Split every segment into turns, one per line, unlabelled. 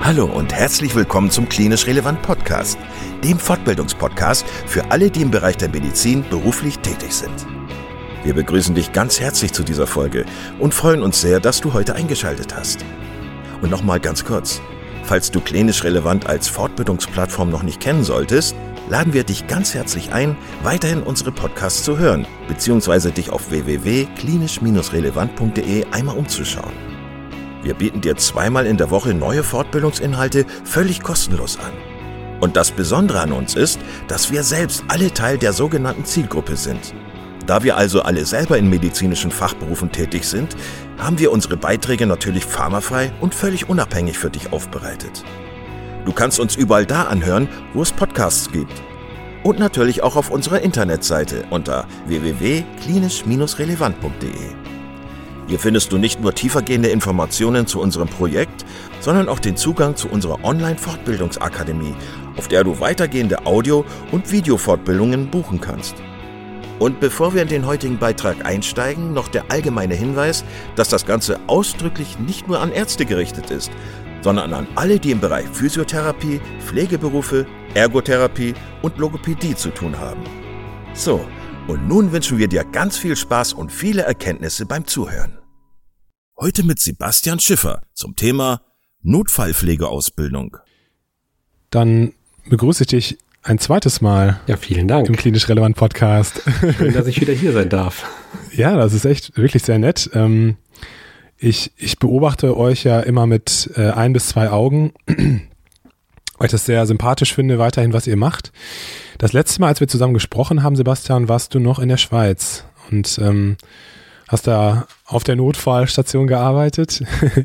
Hallo und herzlich willkommen zum Klinisch Relevant Podcast, dem Fortbildungspodcast für alle, die im Bereich der Medizin beruflich tätig sind. Wir begrüßen dich ganz herzlich zu dieser Folge und freuen uns sehr, dass du heute eingeschaltet hast. Und nochmal ganz kurz, falls du Klinisch Relevant als Fortbildungsplattform noch nicht kennen solltest, laden wir dich ganz herzlich ein, weiterhin unsere Podcasts zu hören, beziehungsweise dich auf www.klinisch-relevant.de einmal umzuschauen. Wir bieten dir 2-mal in der Woche neue Fortbildungsinhalte völlig kostenlos an. Und das Besondere an uns ist, dass wir selbst alle Teil der sogenannten Zielgruppe sind. Da wir also alle selber in medizinischen Fachberufen tätig sind, haben wir unsere Beiträge natürlich pharmafrei und völlig unabhängig für dich aufbereitet. Du kannst uns überall da anhören, wo es Podcasts gibt. Und natürlich auch auf unserer Internetseite unter www.klinisch-relevant.de. Hier findest du nicht nur tiefergehende Informationen zu unserem Projekt, sondern auch den Zugang zu unserer Online-Fortbildungsakademie, auf der du weitergehende Audio- und Videofortbildungen buchen kannst. Und bevor wir in den heutigen Beitrag einsteigen, noch der allgemeine Hinweis, dass das Ganze ausdrücklich nicht nur an Ärzte gerichtet ist, sondern an alle, die im Bereich Physiotherapie, Pflegeberufe, Ergotherapie und Logopädie zu tun haben. So, und nun wünschen wir dir ganz viel Spaß und viele Erkenntnisse beim Zuhören. Heute mit Sebastian Schiffer zum Thema Notfallpflegeausbildung.
Dann begrüße ich dich ein zweites Mal.
Ja, vielen Dank.
Im Klinisch Relevant Podcast.
Schön, dass ich wieder hier sein darf.
Ja, das ist echt wirklich sehr nett. Ich beobachte euch ja immer mit 1 bis 2 Augen, weil ich das sehr sympathisch finde, weiterhin, was ihr macht. Das letzte Mal, als wir zusammen gesprochen haben, Sebastian, warst du noch in der Schweiz und hast da auf der Notfallstation gearbeitet.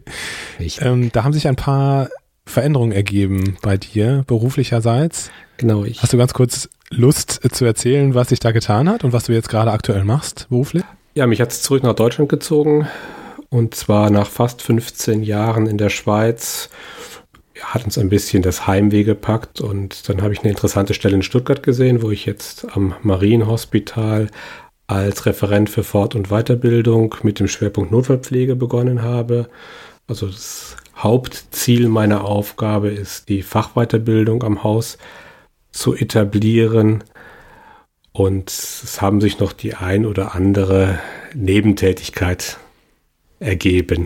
Da haben sich ein paar Veränderungen ergeben bei dir, beruflicherseits.
Genau.
Hast du ganz kurz Lust zu erzählen, was sich da getan hat und was du jetzt gerade aktuell machst, beruflich?
Ja, mich hat es zurück nach Deutschland gezogen und zwar nach fast 15 Jahren in der Schweiz. Hat uns ein bisschen das Heimweh gepackt und dann habe ich eine interessante Stelle in Stuttgart gesehen, wo ich jetzt am Marienhospital als Referent für Fort- und Weiterbildung mit dem Schwerpunkt Notfallpflege begonnen habe. Also das Hauptziel meiner Aufgabe ist, die Fachweiterbildung am Haus zu etablieren und es haben sich noch die ein oder andere Nebentätigkeit ergeben.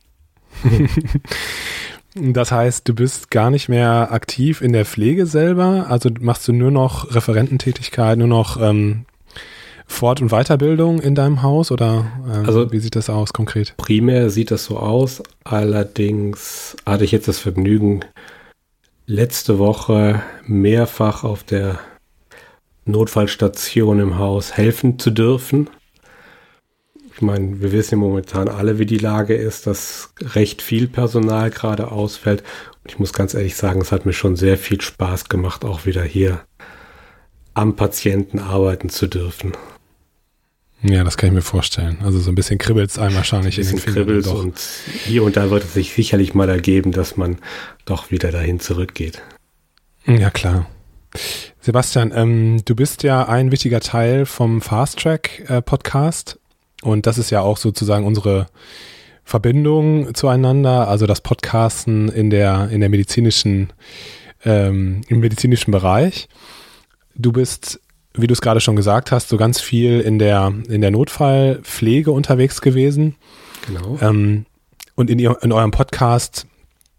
Das heißt, du bist gar nicht mehr aktiv in der Pflege selber, also machst du nur noch Referententätigkeit, nur noch Fort- und Weiterbildung in deinem Haus oder also wie sieht das aus konkret?
Primär sieht das so aus, allerdings hatte ich jetzt das Vergnügen, letzte Woche mehrfach auf der Notfallstation im Haus helfen zu dürfen. Ich meine, wir wissen ja momentan alle, wie die Lage ist, dass recht viel Personal gerade ausfällt. Und ich muss ganz ehrlich sagen, es hat mir schon sehr viel Spaß gemacht, auch wieder hier am Patienten arbeiten zu dürfen.
Ja, das kann ich mir vorstellen. Also so ein bisschen kribbelt es einem wahrscheinlich in den Fingern.
Und hier und da wird es sich sicherlich mal ergeben, dass man doch wieder dahin zurückgeht.
Ja, klar. Sebastian, du bist ja ein wichtiger Teil vom Fast Track Podcast. Und das ist ja auch sozusagen unsere Verbindung zueinander, also das Podcasten in der medizinischen, im medizinischen Bereich. Du bist, wie du es gerade schon gesagt hast, so ganz viel in der Notfallpflege unterwegs gewesen.
Genau.
Und in eurem Podcast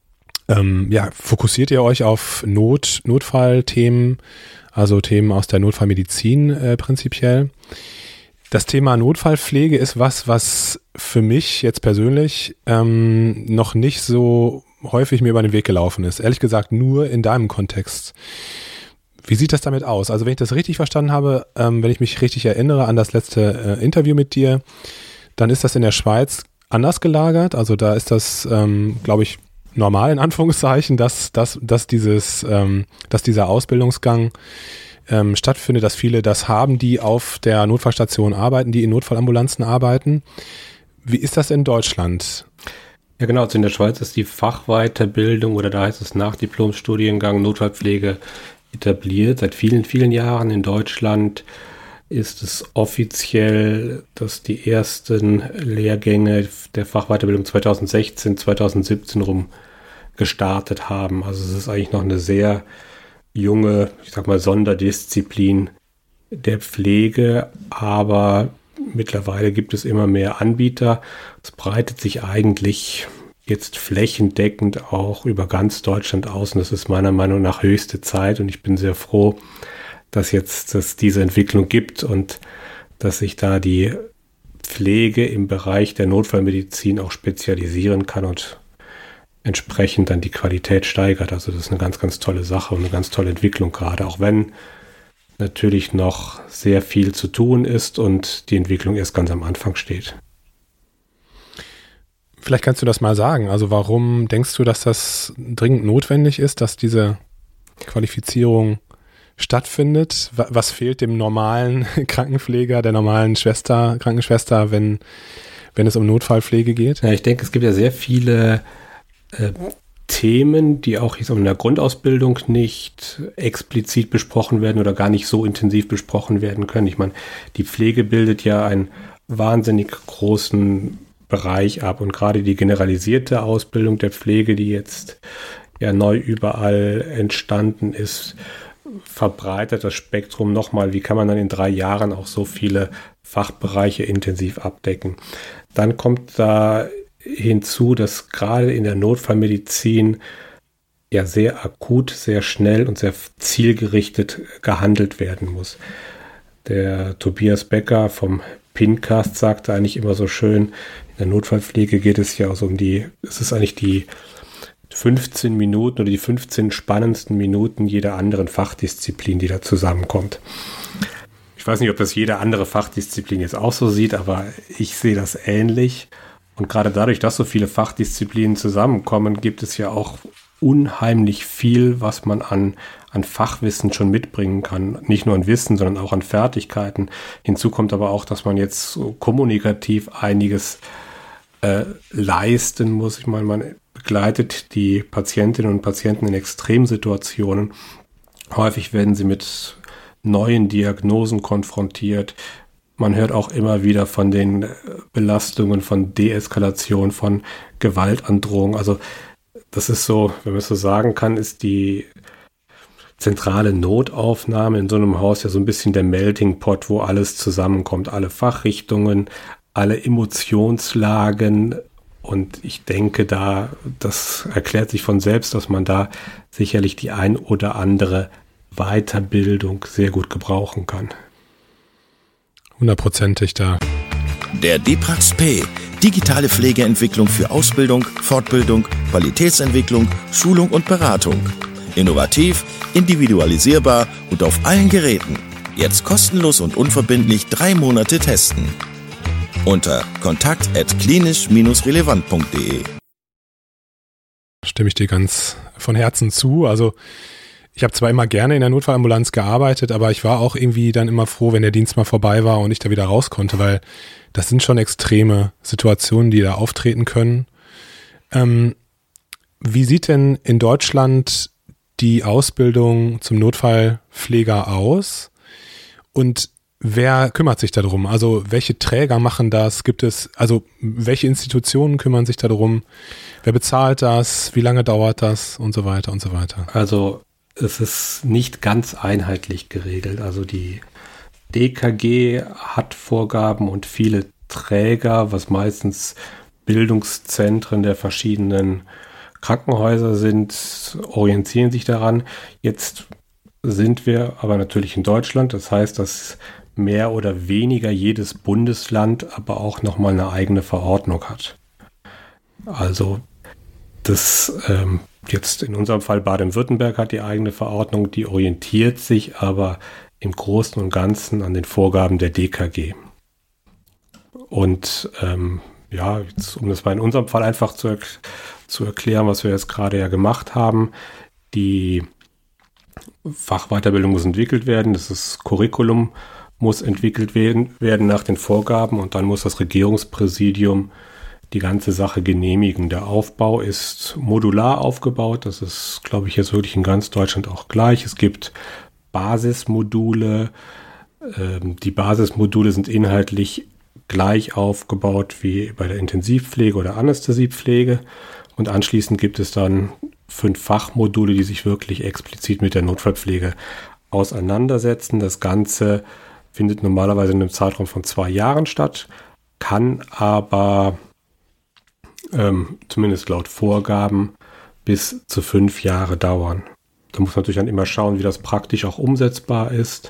fokussiert ihr euch auf Notfallthemen, also Themen aus der Notfallmedizin prinzipiell. Das Thema Notfallpflege ist was für mich jetzt persönlich noch nicht so häufig mir über den Weg gelaufen ist. Ehrlich gesagt nur in deinem Kontext. Wie sieht das damit aus? Also wenn ich das richtig verstanden habe, wenn ich mich richtig erinnere an das letzte Interview mit dir, dann ist das in der Schweiz anders gelagert. Also da ist das, glaube ich, normal in Anführungszeichen, dass dieser Ausbildungsgang stattfindet, dass viele das haben, die auf der Notfallstation arbeiten, die in Notfallambulanzen arbeiten. Wie ist das in Deutschland?
Ja genau, also in der Schweiz ist die Fachweiterbildung oder da heißt es Nachdiplomstudiengang Notfallpflege etabliert seit vielen, vielen Jahren. In Deutschland ist es offiziell, dass die ersten Lehrgänge der Fachweiterbildung 2016, 2017 rum gestartet haben. Also es ist eigentlich noch eine sehr junge, ich sag mal, Sonderdisziplin der Pflege, aber mittlerweile gibt es immer mehr Anbieter. Es breitet sich eigentlich jetzt flächendeckend auch über ganz Deutschland aus und das ist meiner Meinung nach höchste Zeit und ich bin sehr froh, dass es diese Entwicklung gibt und dass sich da die Pflege im Bereich der Notfallmedizin auch spezialisieren kann und entsprechend dann die Qualität steigert. Also das ist eine ganz, ganz tolle Sache und eine ganz tolle Entwicklung gerade, auch wenn natürlich noch sehr viel zu tun ist und die Entwicklung erst ganz am Anfang steht.
Vielleicht kannst du das mal sagen. Also warum denkst du, dass das dringend notwendig ist, dass diese Qualifizierung stattfindet? Was fehlt dem normalen Krankenpfleger, der normalen Krankenschwester, wenn es um Notfallpflege geht?
Ja, ich denke, es gibt ja sehr viele Themen, die auch in der Grundausbildung nicht explizit besprochen werden oder gar nicht so intensiv besprochen werden können. Ich meine, die Pflege bildet ja einen wahnsinnig großen Bereich ab und gerade die generalisierte Ausbildung der Pflege, die jetzt ja neu überall entstanden ist, verbreitert das Spektrum nochmal. Wie kann man dann in 3 Jahren auch so viele Fachbereiche intensiv abdecken? Dann kommt da hinzu, dass gerade in der Notfallmedizin ja sehr akut, sehr schnell und sehr zielgerichtet gehandelt werden muss. Der Tobias Becker vom Pincast sagte eigentlich immer so schön, in der Notfallpflege geht es ja so es ist eigentlich die 15 Minuten oder die 15 spannendsten Minuten jeder anderen Fachdisziplin, die da zusammenkommt. Ich weiß nicht, ob das jede andere Fachdisziplin jetzt auch so sieht, aber ich sehe das ähnlich. Und gerade dadurch, dass so viele Fachdisziplinen zusammenkommen, gibt es ja auch unheimlich viel, was man an Fachwissen schon mitbringen kann. Nicht nur an Wissen, sondern auch an Fertigkeiten. Hinzu kommt aber auch, dass man jetzt so kommunikativ einiges leisten muss. Ich meine, man begleitet die Patientinnen und Patienten in Extremsituationen. Häufig werden sie mit neuen Diagnosen konfrontiert. Man hört auch immer wieder von den Belastungen, von Deeskalation, von Gewaltandrohung. Also das ist so, wenn man es so sagen kann, ist die zentrale Notaufnahme in so einem Haus ja so ein bisschen der Melting Pot, wo alles zusammenkommt. Alle Fachrichtungen, alle Emotionslagen. Und ich denke, das erklärt sich von selbst, dass man da sicherlich die ein oder andere Weiterbildung sehr gut gebrauchen kann.
100%ig da.
Der DIPRAX P. Digitale Pflegeentwicklung für Ausbildung, Fortbildung, Qualitätsentwicklung, Schulung und Beratung. Innovativ, individualisierbar und auf allen Geräten. Jetzt kostenlos und unverbindlich 3 Monate testen. Unter kontakt@klinisch-relevant.de.
Stimme ich dir ganz von Herzen zu. Also ich habe zwar immer gerne in der Notfallambulanz gearbeitet, aber ich war auch irgendwie dann immer froh, wenn der Dienst mal vorbei war und ich da wieder raus konnte, weil das sind schon extreme Situationen, die da auftreten können. Wie sieht denn in Deutschland die Ausbildung zum Notfallpfleger aus? Und wer kümmert sich darum? Also welche Träger machen das? Welche Institutionen kümmern sich darum? Wer bezahlt das? Wie lange dauert das? Und so weiter und so weiter.
Also es ist nicht ganz einheitlich geregelt. Also die DKG hat Vorgaben und viele Träger, was meistens Bildungszentren der verschiedenen Krankenhäuser sind, orientieren sich daran. Jetzt sind wir aber natürlich in Deutschland. Das heißt, dass mehr oder weniger jedes Bundesland aber auch nochmal eine eigene Verordnung hat. Also das jetzt in unserem Fall Baden-Württemberg hat die eigene Verordnung, die orientiert sich aber im Großen und Ganzen an den Vorgaben der DKG. Und jetzt, um das mal in unserem Fall einfach zu erklären, was wir jetzt gerade ja gemacht haben, die Fachweiterbildung muss entwickelt werden, das Curriculum muss entwickelt werden nach den Vorgaben und dann muss das Regierungspräsidium die ganze Sache genehmigen. Der Aufbau ist modular aufgebaut. Das ist, glaube ich, jetzt wirklich in ganz Deutschland auch gleich. Es gibt Basismodule. Die Basismodule sind inhaltlich gleich aufgebaut wie bei der Intensivpflege oder Anästhesiepflege. Und anschließend gibt es dann 5 Fachmodule, die sich wirklich explizit mit der Notfallpflege auseinandersetzen. Das Ganze findet normalerweise in einem Zeitraum von 2 Jahren statt, kann aber zumindest laut Vorgaben bis zu 5 Jahre dauern. Da muss man natürlich dann immer schauen, wie das praktisch auch umsetzbar ist,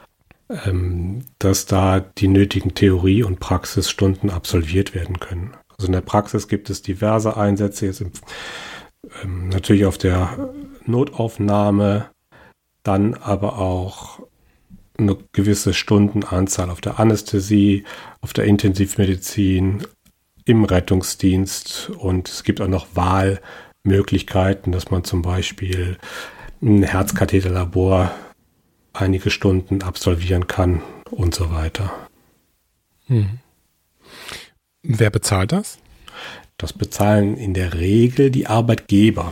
dass da die nötigen Theorie- und Praxisstunden absolviert werden können. Also in der Praxis gibt es diverse Einsätze, jetzt natürlich auf der Notaufnahme, dann aber auch eine gewisse Stundenanzahl auf der Anästhesie, auf der Intensivmedizin, im Rettungsdienst, und es gibt auch noch Wahlmöglichkeiten, dass man zum Beispiel ein Herzkatheterlabor einige Stunden absolvieren kann und so weiter.
Wer bezahlt das?
Das bezahlen in der Regel die Arbeitgeber.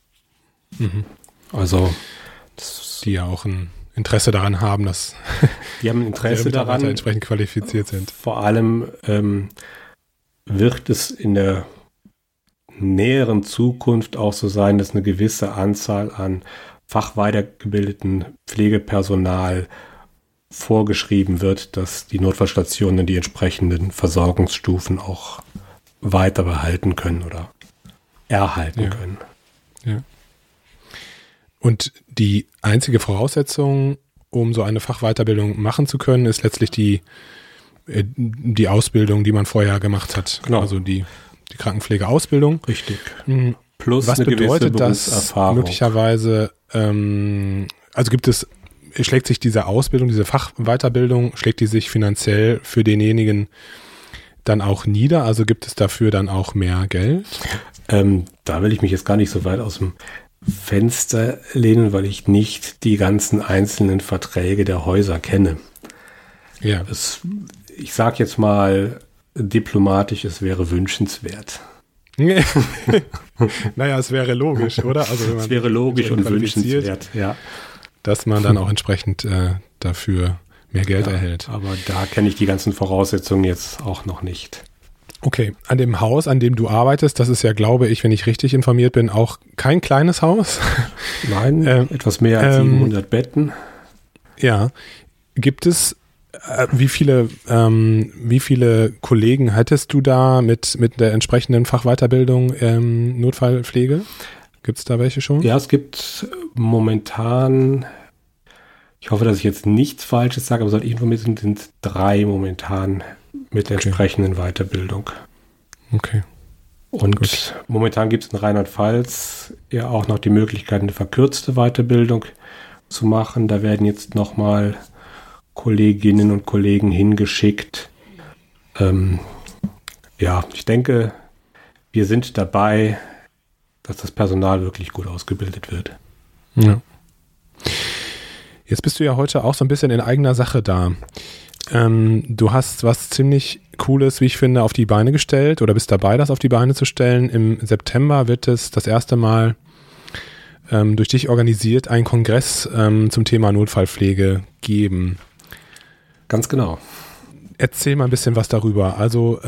Also
die ja auch ein Interesse daran haben, dass
die haben ein Interesse daran,
entsprechend qualifiziert sind.
Vor allem wird es in der näheren Zukunft auch so sein, dass eine gewisse Anzahl an fachweitergebildeten Pflegepersonal vorgeschrieben wird, dass die Notfallstationen die entsprechenden Versorgungsstufen auch weiter behalten können oder erhalten können.
Ja. Und die einzige Voraussetzung, um so eine Fachweiterbildung machen zu können, ist letztlich die Ausbildung, die man vorher gemacht hat.
Genau.
Also die Krankenpflegeausbildung.
Richtig.
Plus was eine bedeutet das möglicherweise, schlägt sich diese Ausbildung, diese Fachweiterbildung, schlägt die sich finanziell für denjenigen dann auch nieder? Also gibt es dafür dann auch mehr Geld?
Da will ich mich jetzt gar nicht so weit aus dem Fenster lehnen, weil ich nicht die ganzen einzelnen Verträge der Häuser kenne.
Ja.
Ich sage jetzt mal diplomatisch, es wäre wünschenswert.
Naja, es wäre logisch, oder? Also
es wäre logisch und wünschenswert, ja.
Dass man dann auch entsprechend dafür mehr Geld erhält.
Aber da kenne ich die ganzen Voraussetzungen jetzt auch noch nicht.
Okay, an dem Haus, an dem du arbeitest, das ist ja, glaube ich, wenn ich richtig informiert bin, auch kein kleines Haus.
Nein, etwas mehr als 700 Betten.
Ja, gibt es, wie viele Kollegen hättest du da mit der entsprechenden Fachweiterbildung Notfallpflege? Gibt es da welche schon?
Ja, es gibt momentan, ich hoffe, dass ich jetzt nichts Falsches sage, aber soweit ich informiert bin, sind 3 momentan mit der entsprechenden Weiterbildung.
Okay.
Und momentan gibt es in Rheinland-Pfalz ja auch noch die Möglichkeit, eine verkürzte Weiterbildung zu machen. Da werden jetzt nochmal Kolleginnen und Kollegen hingeschickt. Ich denke, wir sind dabei, dass das Personal wirklich gut ausgebildet wird.
Ja. Jetzt bist du ja heute auch so ein bisschen in eigener Sache da. Du hast was ziemlich Cooles, wie ich finde, auf die Beine gestellt oder bist dabei, das auf die Beine zu stellen. Im September wird es das erste Mal durch dich organisiert einen Kongress zum Thema Notfallpflege geben.
Ganz genau.
Erzähl mal ein bisschen was darüber. Also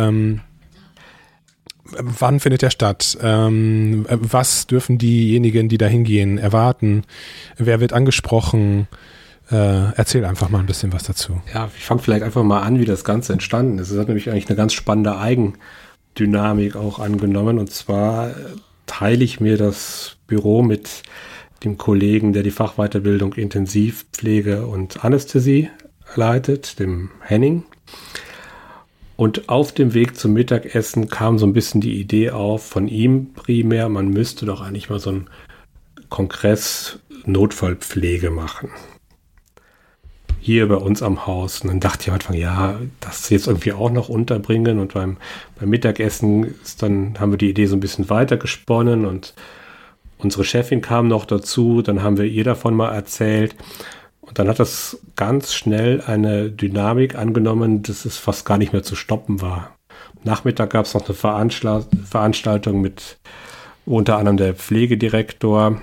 wann findet der statt? Was dürfen diejenigen, die da hingehen, erwarten? Wer wird angesprochen? Erzähl einfach mal ein bisschen was dazu.
Ja, ich fange vielleicht einfach mal an, wie das Ganze entstanden ist. Es hat nämlich eigentlich eine ganz spannende Eigendynamik auch angenommen. Und zwar teile ich mir das Büro mit dem Kollegen, der die Fachweiterbildung Intensivpflege und Anästhesie leitet, dem Henning. Und auf dem Weg zum Mittagessen kam so ein bisschen die Idee auf von ihm primär, man müsste doch eigentlich mal so einen Kongress Notfallpflege machen. Hier bei uns am Haus. Und dann dachte ich am Anfang, das jetzt irgendwie auch noch unterbringen. Und beim Mittagessen haben wir die Idee so ein bisschen weiter gesponnen und unsere Chefin kam noch dazu. Dann haben wir ihr davon mal erzählt. Und dann hat das ganz schnell eine Dynamik angenommen, dass es fast gar nicht mehr zu stoppen war. Nachmittag gab es noch eine Veranstaltung mit unter anderem der Pflegedirektor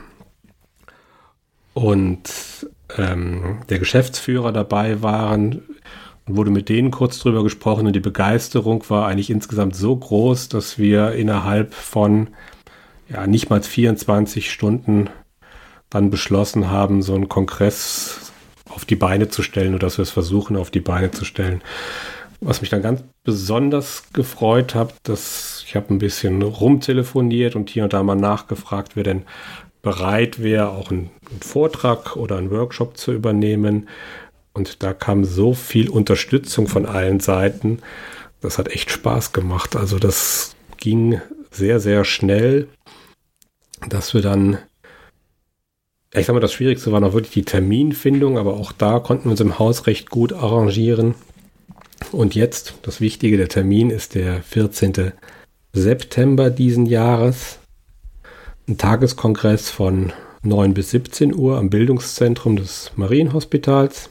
und der Geschäftsführer dabei waren, wurde mit denen kurz drüber gesprochen und die Begeisterung war eigentlich insgesamt so groß, dass wir innerhalb von nicht mal 24 Stunden dann beschlossen haben, so einen Kongress auf die Beine zu stellen oder dass wir es versuchen, auf die Beine zu stellen. Was mich dann ganz besonders gefreut hat, dass ich habe ein bisschen rumtelefoniert und hier und da mal nachgefragt, wer denn bereit wäre, auch einen Vortrag oder einen Workshop zu übernehmen. Und da kam so viel Unterstützung von allen Seiten. Das hat echt Spaß gemacht. Also das ging sehr, sehr schnell, dass wir dann, ich sag mal, das Schwierigste war noch wirklich die Terminfindung, aber auch da konnten wir uns im Haus recht gut arrangieren. Und jetzt, das Wichtige, der Termin ist der 14. September diesen Jahres. Ein Tageskongress von 9 bis 17 Uhr am Bildungszentrum des Marienhospitals.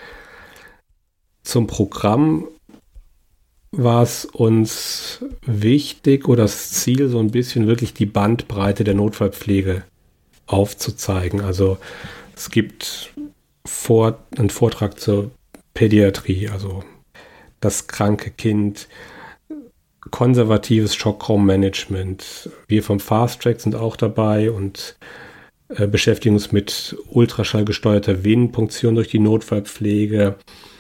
Zum Programm war es uns wichtig oder das Ziel, so ein bisschen wirklich die Bandbreite der Notfallpflege aufzuzeigen. Also es gibt einen Vortrag zur Pädiatrie, also das kranke Kind, konservatives Schockraummanagement. Wir vom Fast Track sind auch dabei und beschäftigen uns mit ultraschallgesteuerter Venenpunktion durch die Notfallpflege.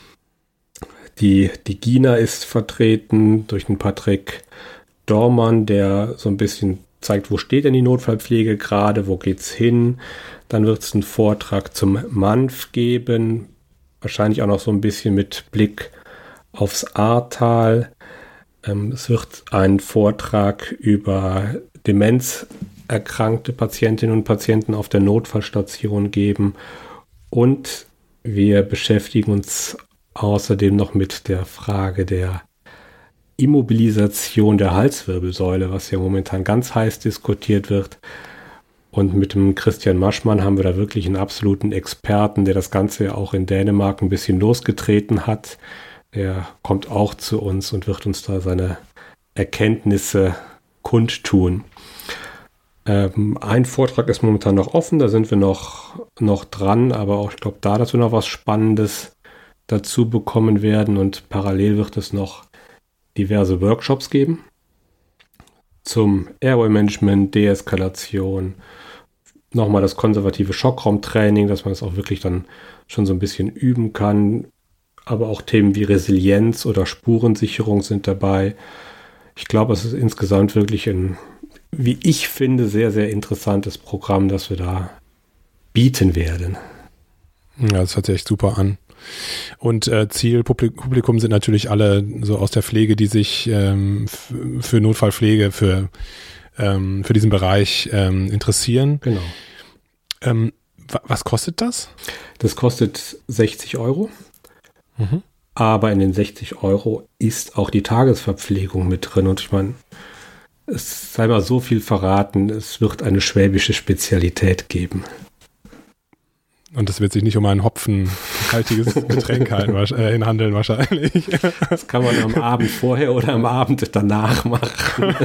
Die GINA ist vertreten durch den Patrick Dormann, der so ein bisschen zeigt, wo steht denn die Notfallpflege gerade, wo geht's hin. Dann wird es einen Vortrag zum MANF geben, wahrscheinlich auch noch so ein bisschen mit Blick aufs Ahrtal. Es wird einen Vortrag über demenzerkrankte Patientinnen und Patienten auf der Notfallstation geben und wir beschäftigen uns außerdem noch mit der Frage der Immobilisation der Halswirbelsäule, was ja momentan ganz heiß diskutiert wird. Und mit dem Christian Maschmann haben wir da wirklich einen absoluten Experten, der das Ganze ja auch in Dänemark ein bisschen losgetreten hat. Der kommt auch zu uns und wird uns da seine Erkenntnisse kundtun. Ein Vortrag ist momentan noch offen, da sind wir noch dran, aber auch ich glaube da, dass wir noch was Spannendes dazu bekommen werden und parallel wird es noch diverse Workshops geben zum Airway-Management, Deeskalation, nochmal das konservative Schockraumtraining, dass man es auch wirklich dann schon so ein bisschen üben kann, aber auch Themen wie Resilienz oder Spurensicherung sind dabei. Ich glaube, es ist insgesamt wirklich ein, wie ich finde, sehr, sehr interessantes Programm, das wir da bieten werden.
Ja, das hört sich echt super an. Und Zielpublikum sind natürlich alle so aus der Pflege, die sich für Notfallpflege, für diesen Bereich interessieren.
Genau.
Was kostet das?
Das kostet 60 Euro. Mhm. Aber in den 60 Euro ist auch die Tagesverpflegung mit drin. Und ich meine, es sei mal so viel verraten, es wird eine schwäbische Spezialität geben.
Und es wird sich nicht um ein hopfenhaltiges Getränk handeln wahrscheinlich.
Das kann man am Abend vorher oder am Abend danach machen.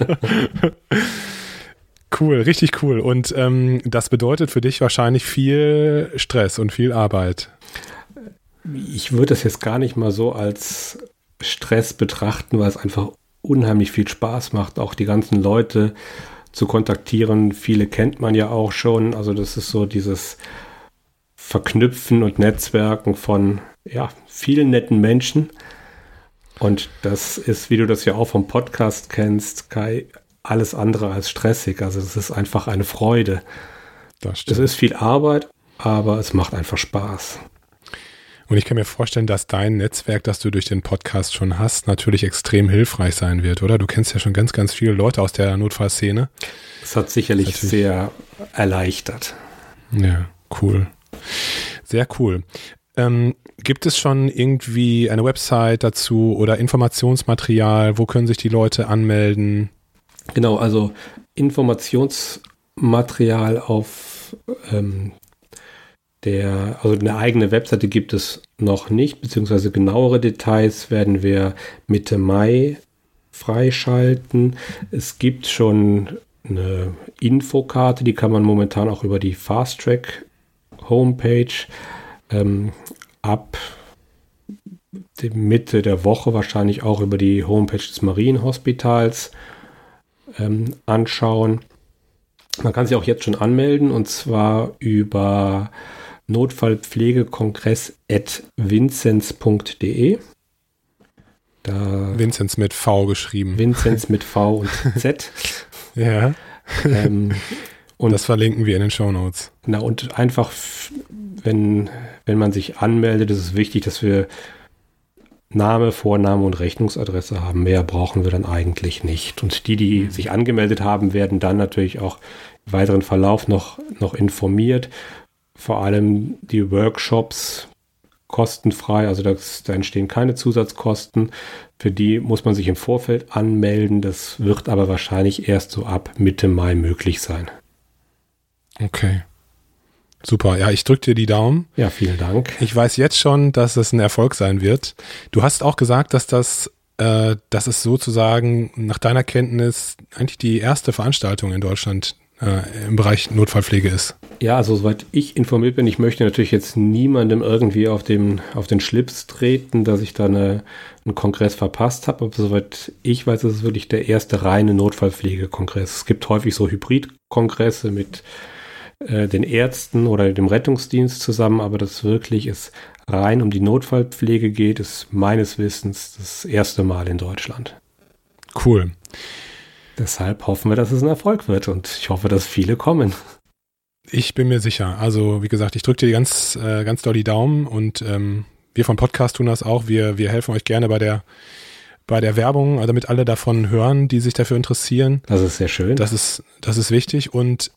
Cool, richtig cool. Und das bedeutet für dich wahrscheinlich viel Stress und viel Arbeit.
Ich würde das jetzt gar nicht mal so als Stress betrachten, weil es einfach unheimlich viel Spaß macht, auch die ganzen Leute zu kontaktieren. Viele kennt man ja auch schon. Also das ist so dieses Verknüpfen und Netzwerken von vielen netten Menschen. Und das ist, wie du das ja auch vom Podcast kennst, Kai, alles andere als stressig. Also es ist einfach eine Freude.
Das stimmt.
Es ist viel Arbeit, aber es macht einfach Spaß.
Und ich kann mir vorstellen, dass dein Netzwerk, das du durch den Podcast schon hast, natürlich extrem hilfreich sein wird, oder? Du kennst ja schon ganz, ganz viele Leute aus der Notfallszene.
Das hat sicherlich sehr erleichtert.
Ja, cool. Sehr cool. Gibt es schon irgendwie eine Website dazu oder Informationsmaterial? Wo können sich die Leute anmelden?
Genau, also Informationsmaterial auf eine eigene Webseite gibt es noch nicht, beziehungsweise genauere Details werden wir Mitte Mai freischalten. Es gibt schon eine Infokarte, die kann man momentan auch über die Fast Track Homepage ab die Mitte der Woche wahrscheinlich auch über die Homepage des Marienhospitals anschauen. Man kann sich auch jetzt schon anmelden, und zwar über notfallpflegekongress@vinzenz.de.
Vinzenz mit V geschrieben.
Vinzenz mit V und Z.
Ja.
Und
das verlinken wir in den Shownotes.
Genau, und einfach, wenn man sich anmeldet, ist es wichtig, dass wir Name, Vorname und Rechnungsadresse haben. Mehr brauchen wir dann eigentlich nicht. Und die sich angemeldet haben, werden dann natürlich auch im weiteren Verlauf noch informiert. Vor allem die Workshops kostenfrei, also da entstehen keine Zusatzkosten. Für die muss man sich im Vorfeld anmelden. Das wird aber wahrscheinlich erst so ab Mitte Mai möglich sein.
Okay. Super. Ja, ich drücke dir die Daumen.
Ja, vielen Dank.
Ich weiß jetzt schon, dass es ein Erfolg sein wird. Du hast auch gesagt, dass es sozusagen nach deiner Kenntnis eigentlich die erste Veranstaltung in Deutschland im Bereich Notfallpflege ist.
Ja, also soweit ich informiert bin, ich möchte natürlich jetzt niemandem irgendwie auf den Schlips treten, dass ich da einen Kongress verpasst habe, aber soweit ich weiß, ist es wirklich der erste reine Notfallpflegekongress. Es gibt häufig so Hybridkongresse mit den Ärzten oder dem Rettungsdienst zusammen, aber dass wirklich es rein um die Notfallpflege geht, ist meines Wissens das erste Mal in Deutschland.
Cool.
Deshalb hoffen wir, dass es ein Erfolg wird, und ich hoffe, dass viele kommen.
Ich bin mir sicher. Also wie gesagt, ich drücke dir ganz doll die Daumen, und wir vom Podcast tun das auch. Wir helfen euch gerne bei der Werbung, damit alle davon hören, die sich dafür interessieren.
Das ist sehr schön.
Das ist wichtig, und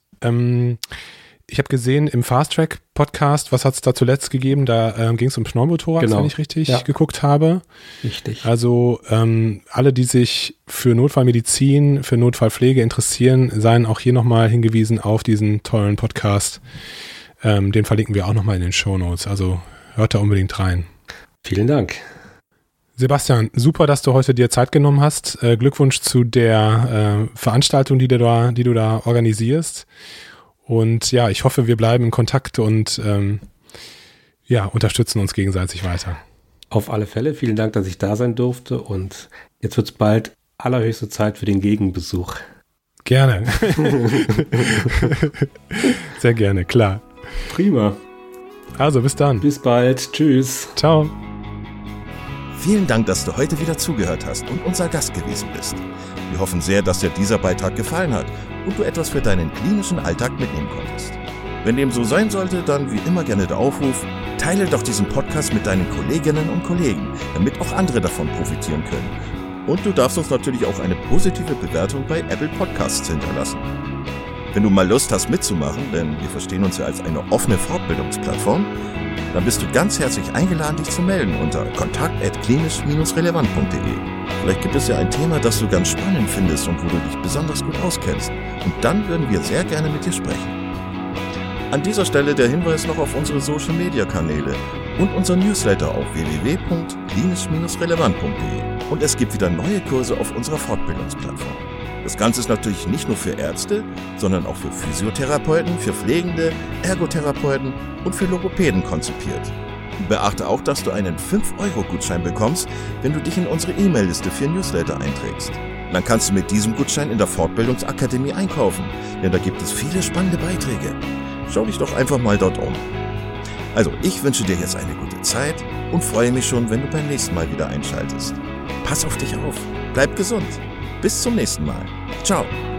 ich habe gesehen im Fast Track Podcast, was hat es da zuletzt gegeben? Da ging es um Pneumotorax,
genau,
wenn ich richtig geguckt habe.
Richtig.
Also alle, die sich für Notfallmedizin, für Notfallpflege interessieren, seien auch hier nochmal hingewiesen auf diesen tollen Podcast. Den verlinken wir auch nochmal in den Shownotes. Also hört da unbedingt rein.
Vielen Dank.
Sebastian, super, dass du heute dir Zeit genommen hast. Glückwunsch zu der Veranstaltung, die du da organisierst. Und ja, ich hoffe, wir bleiben in Kontakt und unterstützen uns gegenseitig weiter.
Auf alle Fälle. Vielen Dank, dass ich da sein durfte. Und jetzt wird es bald allerhöchste Zeit für den Gegenbesuch.
Gerne. Sehr gerne, klar.
Prima.
Also, bis dann.
Bis bald. Tschüss.
Ciao.
Vielen Dank, dass du heute wieder zugehört hast und unser Gast gewesen bist. Wir hoffen sehr, dass dir dieser Beitrag gefallen hat und du etwas für deinen klinischen Alltag mitnehmen konntest. Wenn dem so sein sollte, dann wie immer gerne der Aufruf, teile doch diesen Podcast mit deinen Kolleginnen und Kollegen, damit auch andere davon profitieren können. Und du darfst uns natürlich auch eine positive Bewertung bei Apple Podcasts hinterlassen. Wenn du mal Lust hast mitzumachen, denn wir verstehen uns ja als eine offene Fortbildungsplattform, dann bist du ganz herzlich eingeladen, dich zu melden unter kontakt@klinisch-relevant.de. Vielleicht gibt es ja ein Thema, das du ganz spannend findest und wo du dich besonders gut auskennst. Und dann würden wir sehr gerne mit dir sprechen. An dieser Stelle der Hinweis noch auf unsere Social-Media-Kanäle und unser Newsletter auf www.klinisch-relevant.de. Und es gibt wieder neue Kurse auf unserer Fortbildungsplattform. Das Ganze ist natürlich nicht nur für Ärzte, sondern auch für Physiotherapeuten, für Pflegende, Ergotherapeuten und für Logopäden konzipiert. Beachte auch, dass du einen 5-Euro-Gutschein bekommst, wenn du dich in unsere E-Mail-Liste für Newsletter einträgst. Dann kannst du mit diesem Gutschein in der Fortbildungsakademie einkaufen, denn da gibt es viele spannende Beiträge. Schau dich doch einfach mal dort um. Also, ich wünsche dir jetzt eine gute Zeit und freue mich schon, wenn du beim nächsten Mal wieder einschaltest. Pass auf dich auf, bleib gesund. Bis zum nächsten Mal. Ciao.